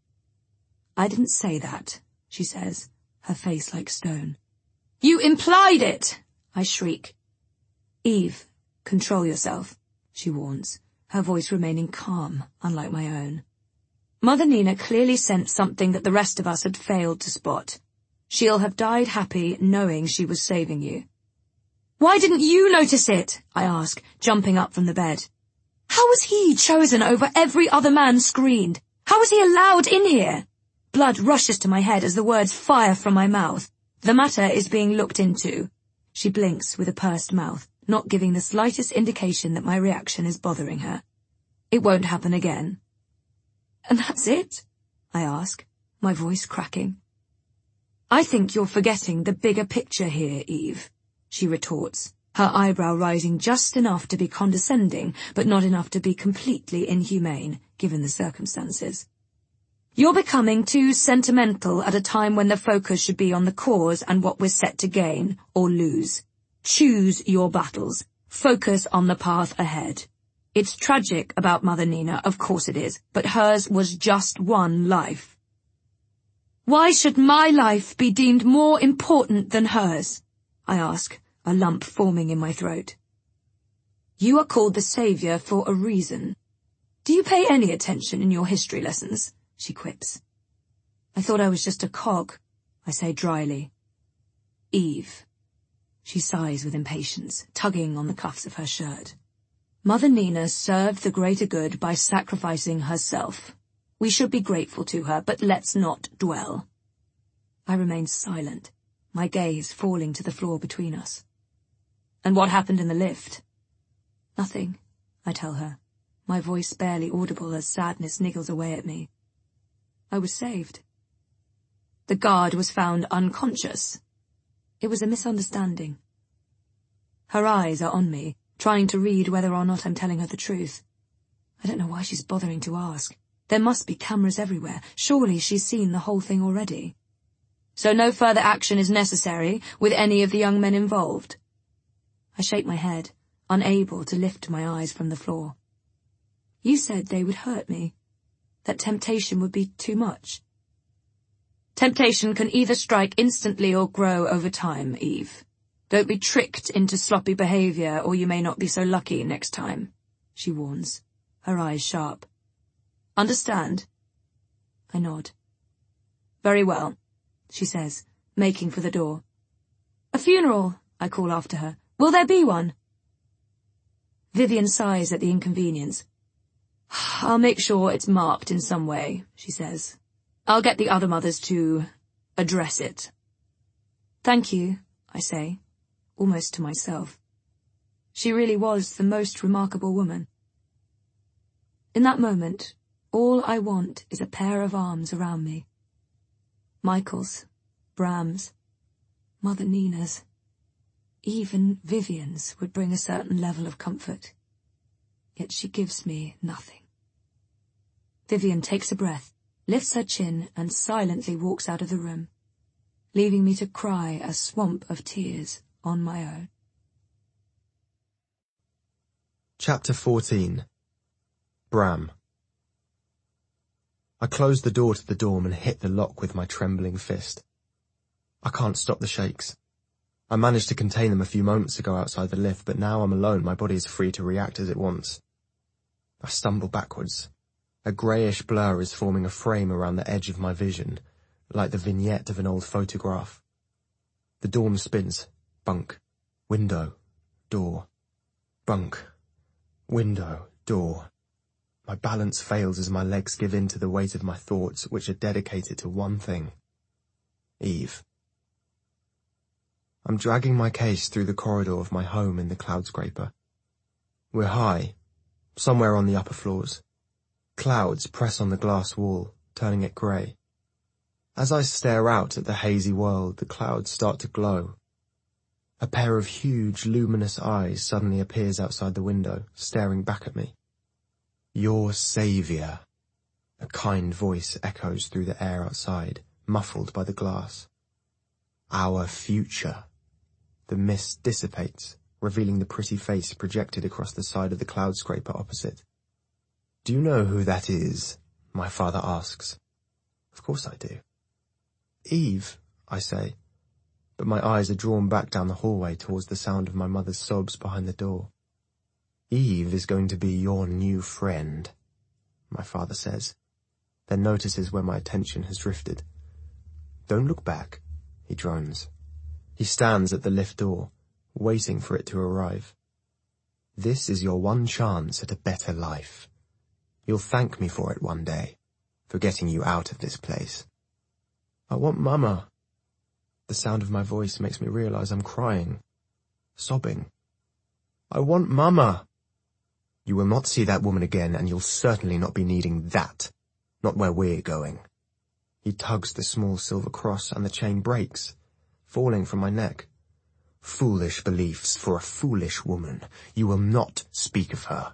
I didn't say that, she says, her face like stone. You implied it, I shriek. Eve, control yourself, she warns, her voice remaining calm, unlike my own. Mother Nina clearly sensed something that the rest of us had failed to spot. She'll have died happy knowing she was saving you. Why didn't you notice it? I ask, jumping up from the bed. How was he chosen over every other man screened? How was he allowed in here? Blood rushes to my head as the words fire from my mouth. The matter is being looked into. She blinks with a pursed mouth, not giving the slightest indication that my reaction is bothering her. It won't happen again. And that's it? I ask, my voice cracking. I think you're forgetting the bigger picture here, Eve, she retorts, her eyebrow rising just enough to be condescending, but not enough to be completely inhumane, given the circumstances. You're becoming too sentimental at a time when the focus should be on the cause and what we're set to gain or lose. Choose your battles. Focus on the path ahead. It's tragic about Mother Nina, of course it is, but hers was just one life. Why should my life be deemed more important than hers? I ask, a lump forming in my throat. You are called the Saviour for a reason. Do you pay any attention in your history lessons? She quips. I thought I was just a cog, I say dryly. Eve. She sighs with impatience, tugging on the cuffs of her shirt. Mother Nina served the greater good by sacrificing herself. We should be grateful to her, but let's not dwell. I remain silent, my gaze falling to the floor between us. And what happened in the lift? Nothing, I tell her, my voice barely audible as sadness niggles away at me. I was saved. The guard was found unconscious. It was a misunderstanding. Her eyes are on me, trying to read whether or not I'm telling her the truth. I don't know why she's bothering to ask. There must be cameras everywhere. Surely she's seen the whole thing already. So no further action is necessary with any of the young men involved? I shake my head, unable to lift my eyes from the floor. You said they would hurt me, that temptation would be too much. Temptation can either strike instantly or grow over time, Eve. Don't be tricked into sloppy behaviour, or you may not be so lucky next time, she warns, her eyes sharp. Understand? I nod. Very well, she says, making for the door. A funeral, I call after her. Will there be one? Vivian sighs at the inconvenience. I'll make sure it's marked in some way, she says. I'll get the other mothers to address it. Thank you, I say, almost to myself. She really was the most remarkable woman. In that moment, all I want is a pair of arms around me. Michael's, Bram's, Mother Nina's, even Vivian's would bring a certain level of comfort. Yet she gives me nothing. Vivian takes a breath, lifts her chin, and silently walks out of the room, leaving me to cry a swamp of tears on my own. Chapter fourteen. Bram. I closed the door to the dorm and hit the lock with my trembling fist. I can't stop the shakes. I managed to contain them a few moments ago outside the lift, but now I'm alone, my body is free to react as it wants. I stumble backwards. A greyish blur is forming a frame around the edge of my vision, like the vignette of an old photograph. The dorm spins. Bunk. Window. Door. Bunk. Window. Door. My balance fails as my legs give in to the weight of my thoughts, which are dedicated to one thing. Eve. I'm dragging my case through the corridor of my home in the Cloudscraper. We're high, somewhere on the upper floors. Clouds press on the glass wall, turning it grey. As I stare out at the hazy world, the clouds start to glow. A pair of huge, luminous eyes suddenly appears outside the window, staring back at me. Your saviour. A kind voice echoes through the air outside, muffled by the glass. Our future. The mist dissipates, revealing the pretty face projected across the side of the Cloudscraper opposite. Do you know who that is? My father asks. Of course I do. Eve, I say, but my eyes are drawn back down the hallway towards the sound of my mother's sobs behind the door. Eve is going to be your new friend, my father says, then notices where my attention has drifted. Don't look back, he drones. He stands at the lift door, waiting for it to arrive. This is your one chance at a better life. You'll thank me for it one day, for getting you out of this place. I want Mama. The sound of my voice makes me realize I'm crying, sobbing. I want Mama. You will not see that woman again, and you'll certainly not be needing that. Not where we're going. He tugs the small silver cross, and the chain breaks, falling from my neck. Foolish beliefs for a foolish woman. You will not speak of her.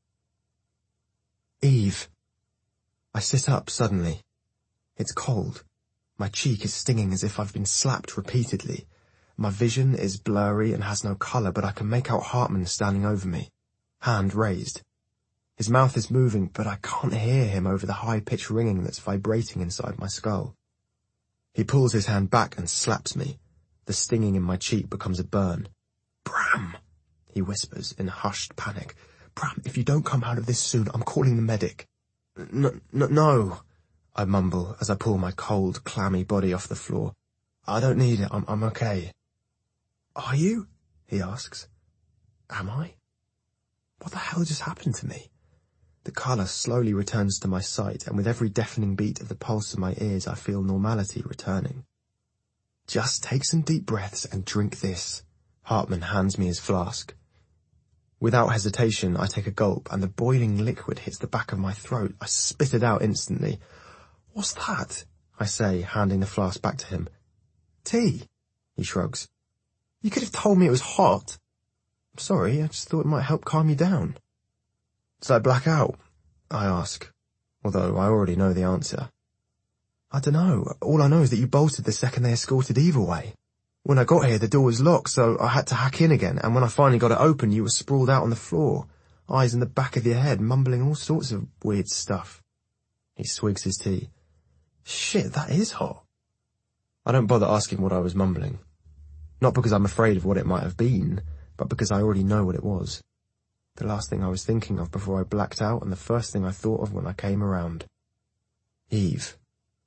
Eve. I sit up suddenly. It's cold. My cheek is stinging as if I've been slapped repeatedly. My vision is blurry and has no colour, but I can make out Hartman standing over me, hand raised. His mouth is moving, but I can't hear him over the high-pitched ringing that's vibrating inside my skull. He pulls his hand back and slaps me. The stinging in my cheek becomes a burn. Bram, he whispers in hushed panic. Bram, if you don't come out of this soon, I'm calling the medic. No, no, no, I mumble as I pull my cold, clammy body off the floor. I don't need it. I'm, I'm okay. Are you? He asks. Am I? What the hell just happened to me? The colour slowly returns to my sight, and with every deafening beat of the pulse in my ears I feel normality returning. Just take some deep breaths and drink this. Hartman hands me his flask. Without hesitation, I take a gulp, and the boiling liquid hits the back of my throat. I spit it out instantly. What's that? I say, handing the flask back to him. Tea, he shrugs. You could have told me it was hot. I'm sorry, I just thought it might help calm you down. Did I black out? I ask, although I already know the answer. I don't know. All I know is that you bolted the second they escorted Eve away. When I got here, the door was locked, so I had to hack in again, and when I finally got it open, you were sprawled out on the floor, eyes in the back of your head, mumbling all sorts of weird stuff. He swigs his tea. Shit, that is hot. I don't bother asking what I was mumbling. Not because I'm afraid of what it might have been, but because I already know what it was. The last thing I was thinking of before I blacked out, and the first thing I thought of when I came around. Eve.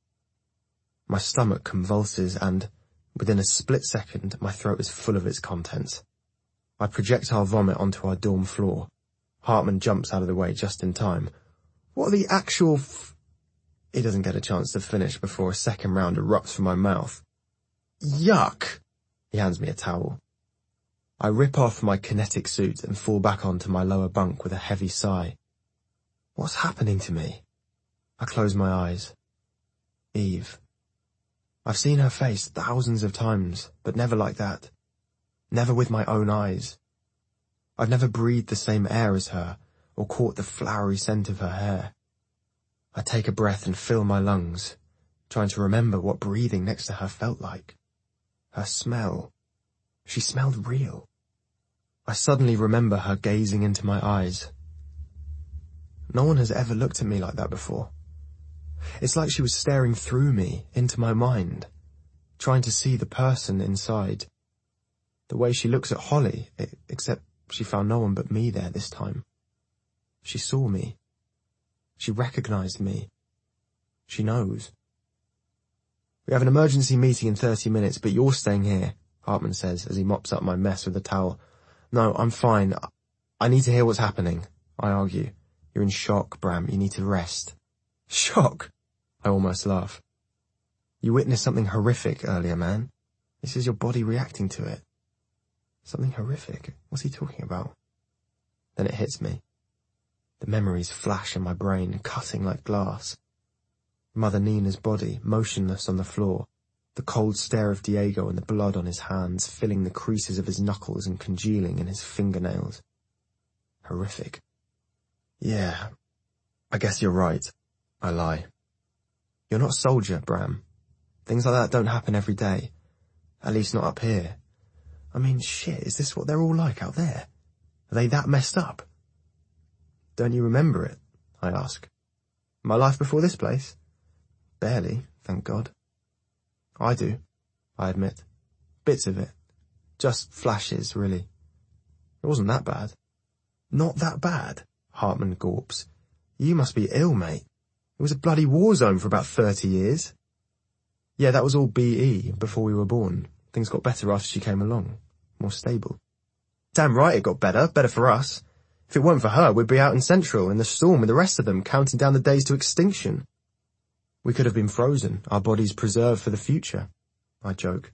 My stomach convulses, and, within a split second, my throat is full of its contents. I projectile vomit onto our dorm floor. Hartman jumps out of the way just in time. What the actual f... He doesn't get a chance to finish before a second round erupts from my mouth. Yuck! He hands me a towel. I rip off my kinetic suit and fall back onto my lower bunk with a heavy sigh. What's happening to me? I close my eyes. Eve. I've seen her face thousands of times, but never like that. Never with my own eyes. I've never breathed the same air as her, or caught the flowery scent of her hair. I take a breath and fill my lungs, trying to remember what breathing next to her felt like. Her smell. She smelled real. I suddenly remember her gazing into my eyes. No one has ever looked at me like that before. It's like she was staring through me, into my mind, trying to see the person inside. The way she looks at Holly, except she found no one but me there this time. She saw me. She recognized me. She knows. We have an emergency meeting in thirty minutes, but you're staying here, Hartman says as he mops up my mess with a towel. No, I'm fine. I need to hear what's happening, I argue. You're in shock, Bram. You need to rest. Shock? I almost laugh. You witnessed something horrific earlier, man. This is your body reacting to it. Something horrific? What's he talking about? Then it hits me. The memories flash in my brain, cutting like glass. Mother Nina's body, motionless on the floor. The cold stare of Diego and the blood on his hands, filling the creases of his knuckles and congealing in his fingernails. Horrific. Yeah, I guess you're right. I lie. You're not a soldier, Bram. Things like that don't happen every day. At least not up here. I mean, shit, is this what they're all like out there? Are they that messed up? Don't you remember it? I ask. My life before this place? Barely, thank God. I do, I admit. Bits of it. Just flashes, really. It wasn't that bad. Not that bad? Hartman gawps. You must be ill, mate. It was a bloody war zone for about thirty years. Yeah, that was all B E before we were born. Things got better after she came along. More stable. Damn right it got better. Better for us. If it weren't for her, we'd be out in Central, in the storm with the rest of them, counting down the days to extinction. We could have been frozen, our bodies preserved for the future. I joke.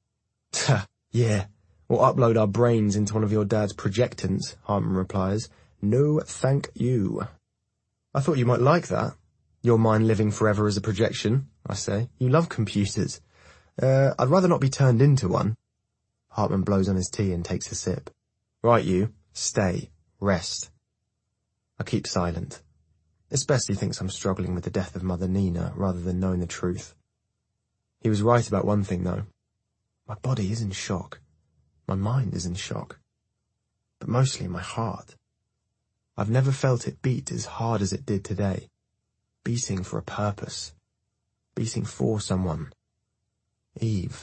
Yeah, or upload our brains into one of your dad's projectants, Hartman replies. No, thank you. I thought you might like that. Your mind living forever as a projection, I say. You love computers. Uh, I'd rather not be turned into one. Hartman blows on his tea and takes a sip. Right, you. Stay. Rest. I keep silent. It's best he thinks I'm struggling with the death of Mother Nina rather than knowing the truth. He was right about one thing, though. My body is in shock. My mind is in shock. But mostly my heart. I've never felt it beat as hard as it did today. Beating for a purpose. Beating for someone. Eve.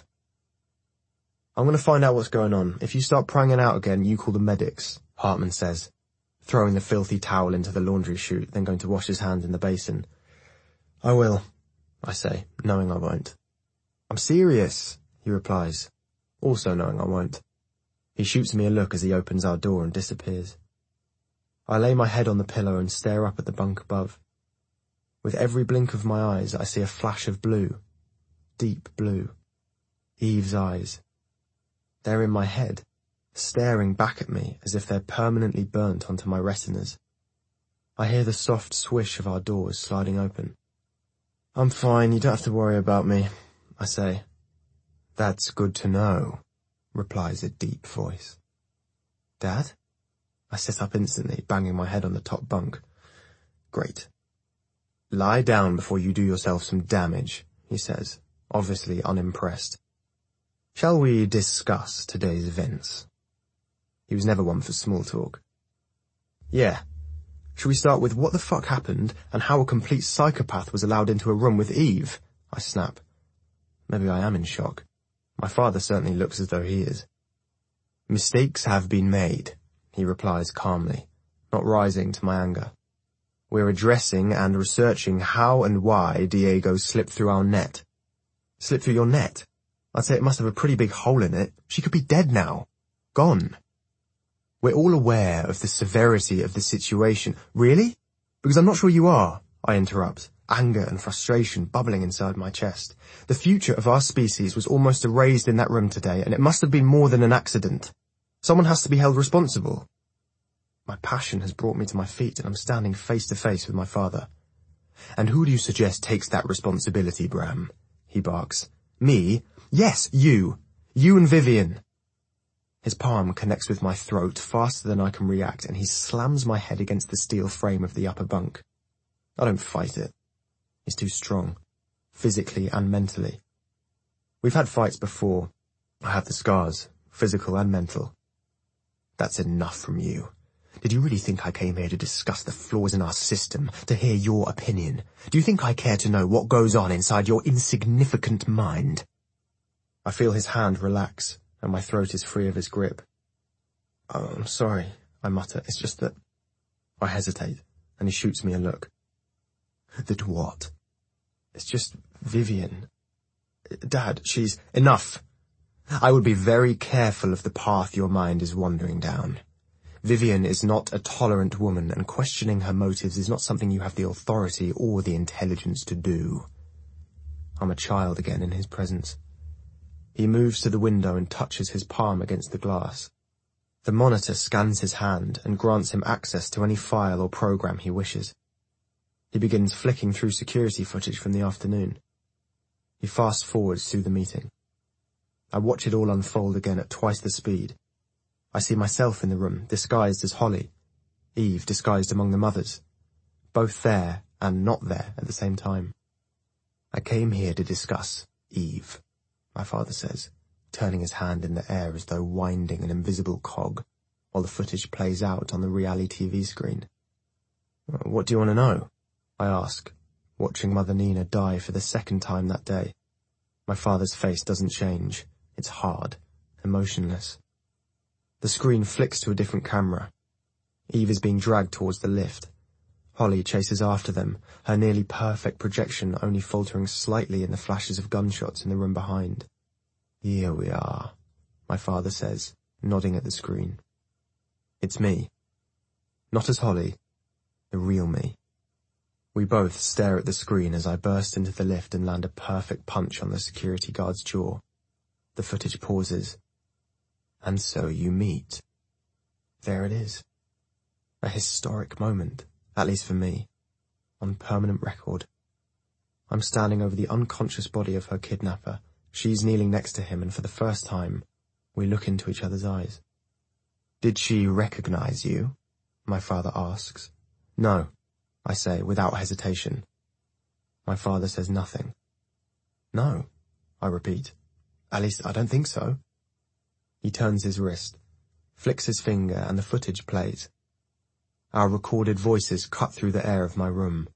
I'm going to find out what's going on. If you start pranging out again, you call the medics, Hartman says, throwing the filthy towel into the laundry chute, then going to wash his hands in the basin. I will, I say, knowing I won't. I'm serious. he replies, also knowing I won't. He shoots me a look as he opens our door and disappears. I lay my head on the pillow and stare up at the bunk above. With every blink of my eyes, I see a flash of blue. Deep blue. Eve's eyes. They're in my head, staring back at me as if they're permanently burnt onto my retinas. I hear the soft swish of our doors sliding open. I'm fine, you don't have to worry about me, I say. That's good to know, replies a deep voice. Dad? I sit up instantly, banging my head on the top bunk. Great. Lie down before you do yourself some damage, he says, obviously unimpressed. Shall we discuss today's events? He was never one for small talk. Yeah. Shall we start with what the fuck happened and how a complete psychopath was allowed into a room with Eve? I snap. Maybe I am in shock. My father certainly looks as though he is. Mistakes have been made, he replies calmly, not rising to my anger. We're addressing and researching how and why Diego slipped through our net. Slipped through your net? I'd say it must have a pretty big hole in it. She could be dead now. Gone. We're all aware of the severity of the situation. Really? Because I'm not sure you are, I interrupt, anger and frustration bubbling inside my chest. The future of our species was almost erased in that room today, and it must have been more than an accident. Someone has to be held responsible. My passion has brought me to my feet, and I'm standing face to face with my father. And who do you suggest takes that responsibility, Bram? He barks. Me? Yes, you. You and Vivian. His palm connects with my throat faster than I can react, and he slams my head against the steel frame of the upper bunk. I don't fight it. He's too strong, physically and mentally. We've had fights before. I have the scars, physical and mental. That's enough from you. Did you really think I came here to discuss the flaws in our system, to hear your opinion? Do you think I care to know what goes on inside your insignificant mind? I feel his hand relax, and my throat is free of his grip. Oh, I'm sorry, I mutter. It's just that... I hesitate, and he shoots me a look. That what? It's just Vivian. Dad, she's... Enough! I would be very careful of the path your mind is wandering down. Vivian is not a tolerant woman, and questioning her motives is not something you have the authority or the intelligence to do. I'm a child again in his presence. He moves to the window and touches his palm against the glass. The monitor scans his hand and grants him access to any file or program he wishes. He begins flicking through security footage from the afternoon. He fast-forwards through the meeting. I watch it all unfold again at twice the speed. I see myself in the room, disguised as Holly. Eve disguised among the mothers. Both there and not there at the same time. I came here to discuss Eve, my father says, turning his hand in the air as though winding an invisible cog, while the footage plays out on the reality T V screen. What do you want to know? I ask, watching Mother Nina die for the second time that day. My father's face doesn't change. It's hard, emotionless. The screen flicks to a different camera. Eve is being dragged towards the lift. Holly chases after them, her nearly perfect projection only faltering slightly in the flashes of gunshots in the room behind. Here we are, my father says, nodding at the screen. It's me. Not as Holly, the real me. We both stare at the screen as I burst into the lift and land a perfect punch on the security guard's jaw. The footage pauses. And so you meet. There it is. A historic moment, at least for me, on permanent record. I'm standing over the unconscious body of her kidnapper. She's kneeling next to him, and for the first time, we look into each other's eyes. Did she recognize you? My father asks. No, I say, without hesitation. My father says nothing. No, I repeat. At least I don't think so. He turns his wrist, flicks his finger, and the footage plays. Our recorded voices cut through the air of my room.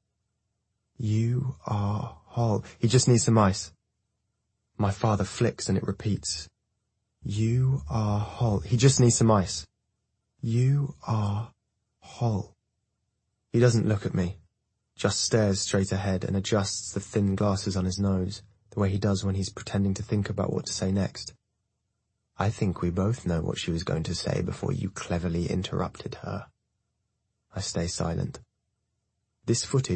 You are Hol. He just needs some ice. My father flicks and it repeats. You are Hol. He just needs some ice. You are Hol. He doesn't look at me, just stares straight ahead and adjusts the thin glasses on his nose, the way he does when he's pretending to think about what to say next. I think we both know what she was going to say before you cleverly interrupted her. I stay silent. This footage